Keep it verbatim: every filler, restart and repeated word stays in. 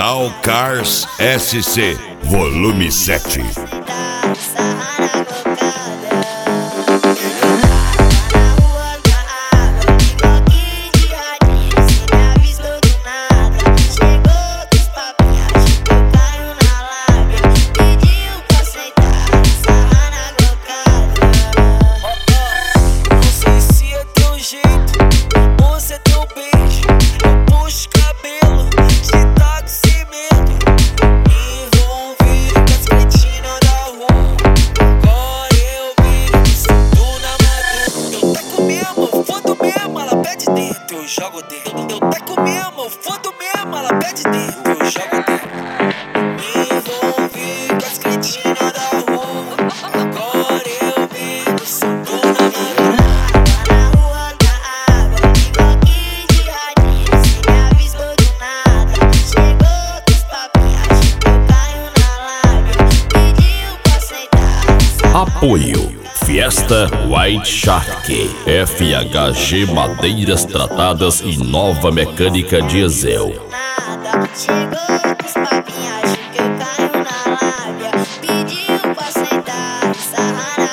Original Cars S C, volume sete. Eu jogo dentro, eu taco mesmo, eu fodo mesmo, ela pede dentro, eu jogo dentro. Me envolvi com as cretinas da rua, agora eu vivo, sinto na madrugada. Na rua da água, de coque de radinho, cê me avisou do nada. Chegou com os papinhos, acho que eu caio na lábia, pediu pra sentar. Apoio Fiesta White Shark, F H G Madeiras Tratadas e Nova Mecânica Diesel. Chegou com os papinhos, acho que eu caio na lábia, pediu pra sentar, sarra